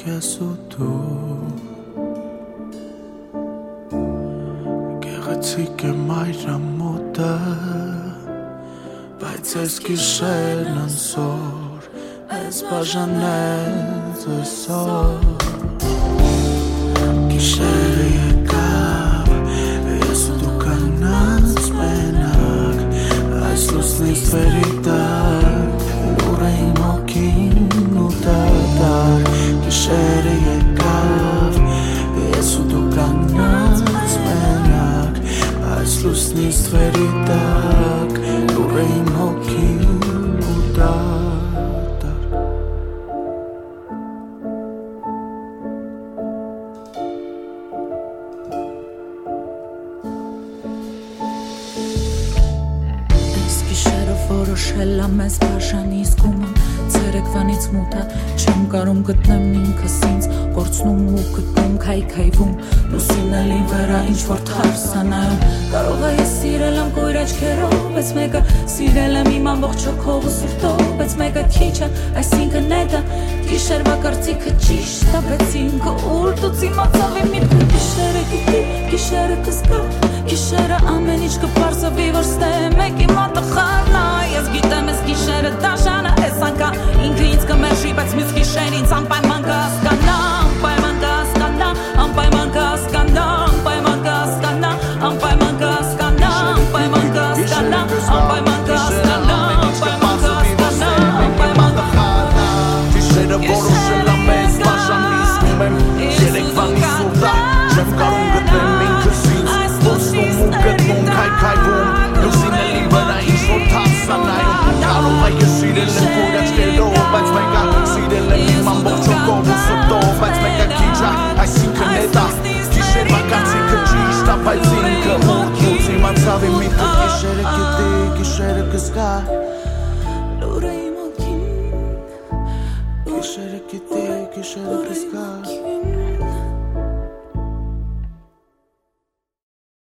ես ու դու Գեղեցիկ է մայրամուտը Բայց ես գիշերն անսոր Ես բաժանեց այսօր Գիշերը եկավ Ես ու դու կանգնած մենակ Այս լուսնից վերի տակ Լուր է իմ հոգին ու դատար Գիշերը եկավ Ես ու դու կանգնած մենակ Այս լուսնից վերի տակ Լուր է իմ հոգին ու դատար Որոշել ամես բաժանի զգումը Ցերեկվանից մութը չեմ կարում գտնեմ ինքս ինձ Կորցնում ու գտնում քայքայվում Լուսինելի վրա ինչ-որ թարսանայում Կարող է ես սիրել եմ կույր աչքերով Բայց մեկը սիրել եմ իմ ամբողջ հոգով ու սրտով Բայց մեկը քիչ է, այսինքն էդը Գիշերվա կարծիքը ճիշտ է Բայց ինքը ուր դուց իմացավ իմ միտքը Գիշերը գիտի, գիշերը կզգա Գիշերը ամեն ինչ կպարզվի որ ստե Մեկի մատը խառնա Ես գիտեմ ես գիշերը դաշանը Ես անգամ ինքը ինձ կմերժի Բայց մյուս գիշեր ինձ անպայման կհասկանա Անպայման կհասկանա Անպայման կհասկանա Անպայման կհասկանա Անպայման կհասկանա Անպայման կհասկանա Անպայման կհասկանա Անպայման կհասկանա Անպայման կխառնա Գիշերը որոշել ամես բաժանի զգում եմ Երեկվանից ուտա Չեմ կարում գտնեմ ինքս ինձ Ոսնում ու գտնում քայքայվում Լուսինելի վրա ինչ-որ թարսանայում Կարող է ես սիրել եմ կույր աչքերով Բայց մեկը սիրել եմ իմ ամբողջ հոգով ու սրտով Բայց մեկը քիչ է, այսինքն էդ է Գիշերվա կարծիքը ճիշտ է, բայց ինքը ուր դուց իմացավ իմ միտքը Գիշերը գիտի, գիշերը կզգա Լուր է իմ հոգին Գիշերը գիտի, գիշերը կզգա